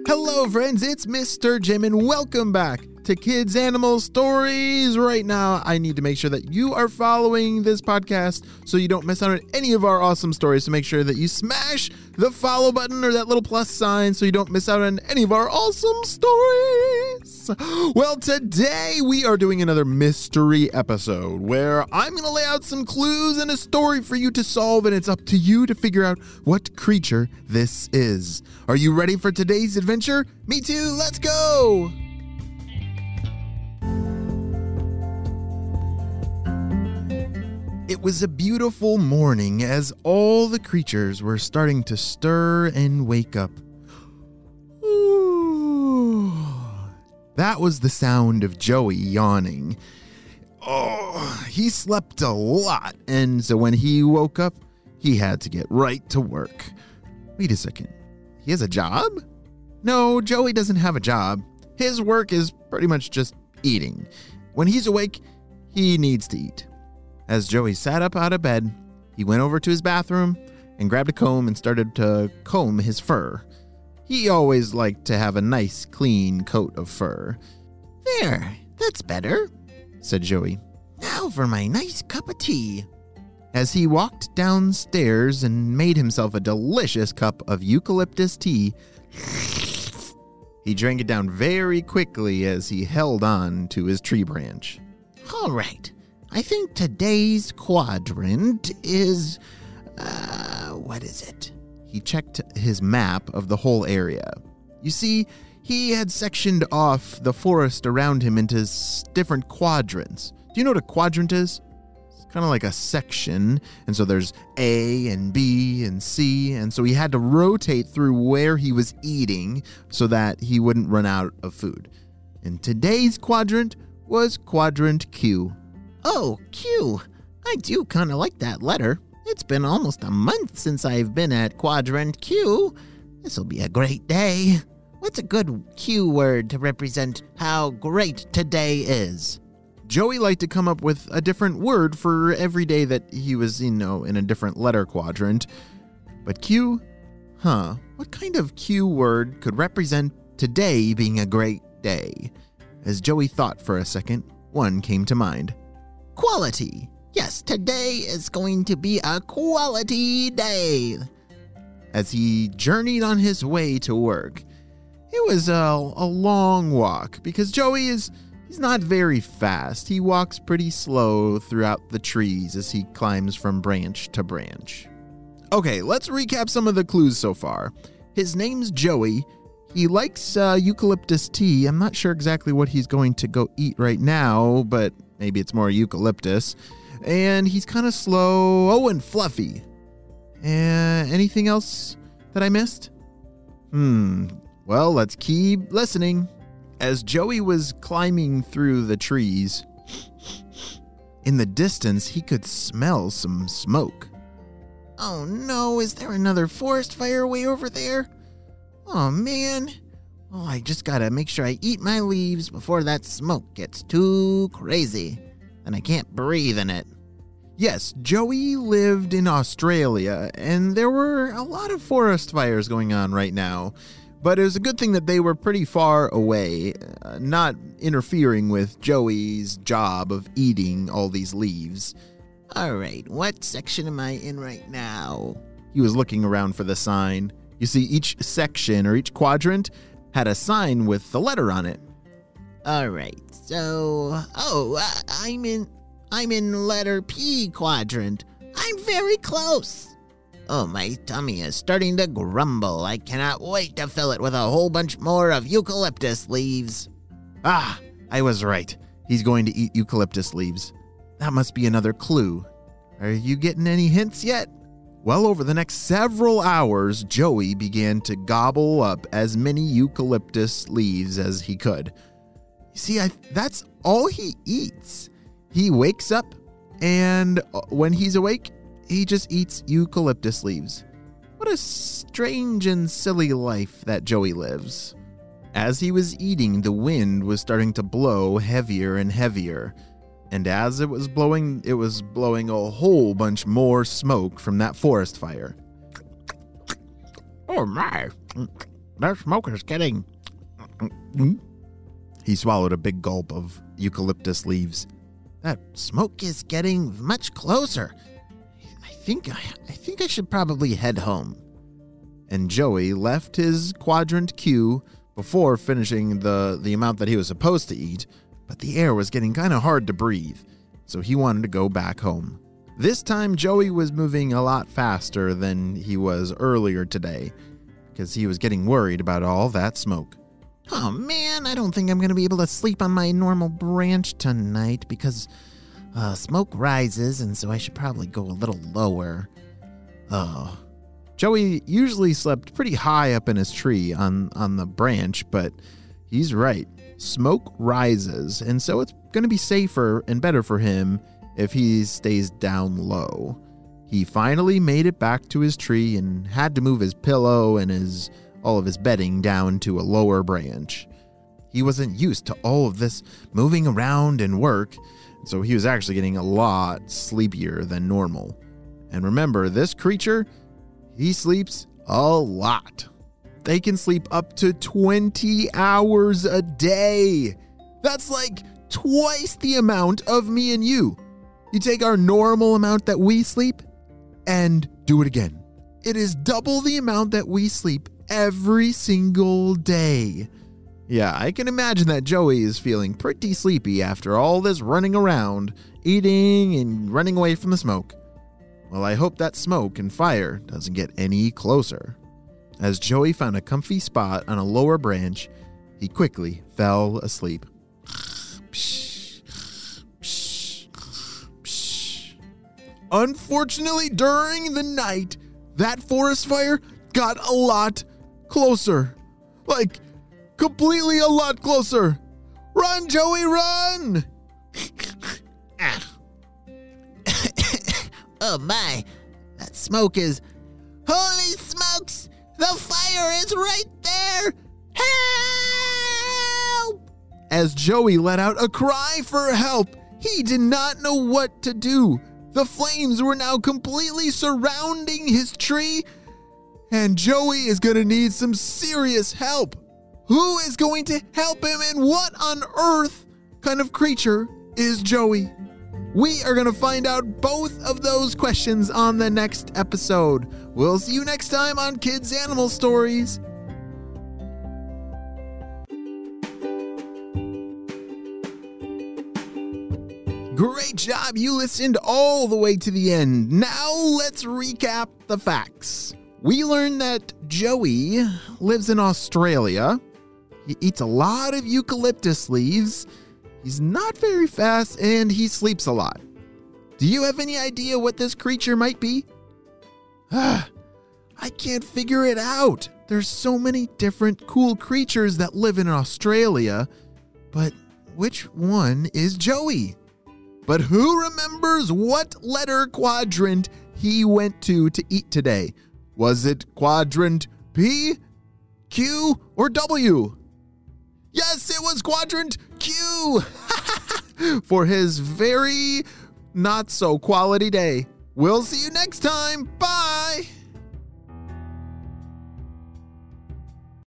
Hello, friends, it's Mr. Jim, and welcome back to Kids Animal Stories. Right now, I need to make sure that you are following this podcast so you don't miss out on any of our awesome stories. So make sure that you smash the follow button or that little plus sign so you don't miss out on any of our awesome stories. Well, today we are doing another mystery episode where I'm going to lay out some clues and a story for you to solve, and it's up to you to figure out what creature this is. Are you ready for today's adventure? Me too, let's go! It was a beautiful morning as all the creatures were starting to stir and wake up. Ooh. That was the sound of Joey yawning. Oh, he slept a lot, and so when he woke up, he had to get right to work. Wait a second, he has a job? No, Joey doesn't have a job. His work is pretty much just eating. When he's awake, he needs to eat. As Joey sat up out of bed, he went over to his bathroom and grabbed a comb and started to comb his fur. He always liked to have a nice, clean coat of fur. There, that's better, said Joey. Now for my nice cup of tea. As he walked downstairs and made himself a delicious cup of eucalyptus tea, he drank it down very quickly as he held on to his tree branch. All right. I think today's quadrant is, what is it? He checked his map of the whole area. You see, he had sectioned off the forest around him into different quadrants. Do you know what a quadrant is? It's kind of like a section, and so there's A and B and C, and so he had to rotate through where he was eating so that he wouldn't run out of food. And today's quadrant was quadrant Q. Oh, Q. I do kind of like that letter. It's been almost a month since I've been at Quadrant Q. This'll be a great day. What's a good Q word to represent how great today is? Joey liked to come up with a different word for every day that he was, in a different letter quadrant. But Q? What kind of Q word could represent today being a great day? As Joey thought for a second, one came to mind. Quality. Yes, today is going to be a quality day. As he journeyed on his way to work, it was a long walk because he's not very fast. He walks pretty slow throughout the trees as he climbs from branch to branch. Okay, let's recap some of the clues so far. His name's Joey. He likes eucalyptus tea. I'm not sure exactly what he's going to go eat right now, but maybe it's more eucalyptus. And he's kind of slow. Oh, and fluffy. Anything else that I missed? Well, let's keep listening. As Joey was climbing through the trees, in the distance, he could smell some smoke. Oh no, is there another forest fire way over there? Oh man. Oh, I just gotta make sure I eat my leaves before that smoke gets too crazy. And I can't breathe in it. Yes, Joey lived in Australia, and there were a lot of forest fires going on right now. But it was a good thing that they were pretty far away, not interfering with Joey's job of eating all these leaves. All right, what section am I in right now? He was looking around for the sign. You see, each section or each quadrant had a sign with the letter on it. All right, so, I'm in letter P quadrant. I'm very close. Oh, my tummy is starting to grumble. I cannot wait to fill it with a whole bunch more of eucalyptus leaves. Ah, I was right. He's going to eat eucalyptus leaves. That must be another clue. Are you getting any hints yet? Well, over the next several hours, Joey began to gobble up as many eucalyptus leaves as he could. You see, that's all he eats. He wakes up, and when he's awake, he just eats eucalyptus leaves. What a strange and silly life that Joey lives. As he was eating, the wind was starting to blow heavier and heavier. And as it was blowing a whole bunch more smoke from that forest fire. Oh my, Their smoke is getting... He swallowed a big gulp of eucalyptus leaves. That smoke is getting much closer. I think I should probably head home. And Joey left his quadrant Q before finishing the amount that he was supposed to eat, but the air was getting kind of hard to breathe, so he wanted to go back home. This time, Joey was moving a lot faster than he was earlier today, because he was getting worried about all that smoke. Oh man, I don't think I'm going to be able to sleep on my normal branch tonight because smoke rises, and so I should probably go a little lower. Oh. Joey usually slept pretty high up in his tree on the branch, but he's right. Smoke rises, and so it's going to be safer and better for him if he stays down low. He finally made it back to his tree and had to move his pillow and all of his bedding down to a lower branch. He wasn't used to all of this moving around and work, so he was actually getting a lot sleepier than normal. And remember, this creature, he sleeps a lot. They can sleep up to 20 hours a day. That's like twice the amount of me and you. You take our normal amount that we sleep and do it again. It is double the amount that we sleep every single day. Yeah, I can imagine that Joey is feeling pretty sleepy after all this running around, eating, and running away from the smoke. Well, I hope that smoke and fire doesn't get any closer. As Joey found a comfy spot on a lower branch, he quickly fell asleep. Unfortunately, during the night, that forest fire got a lot closer. Like, completely a lot closer. Run, Joey, run! Oh my, that smoke is... Holy smokes! The fire is right there! Help! As Joey let out a cry for help, he did not know what to do. The flames were now completely surrounding his tree, and Joey is going to need some serious help. Who is going to help him, and what on earth kind of creature is Joey? We are going to find out both of those questions on the next episode. We'll see you next time on Kids Animal Stories. Great job, you listened all the way to the end. Now let's recap the facts. We learned that Joey lives in Australia. He eats a lot of eucalyptus leaves. He's not very fast, and he sleeps a lot. Do you have any idea what this creature might be? I can't figure it out. There's so many different cool creatures that live in Australia, but which one is Joey? But who remembers what letter quadrant he went to eat today? Was it quadrant P, Q, or W? Yes, it was quadrant Q for his very not so quality day. We'll see you next time. Bye.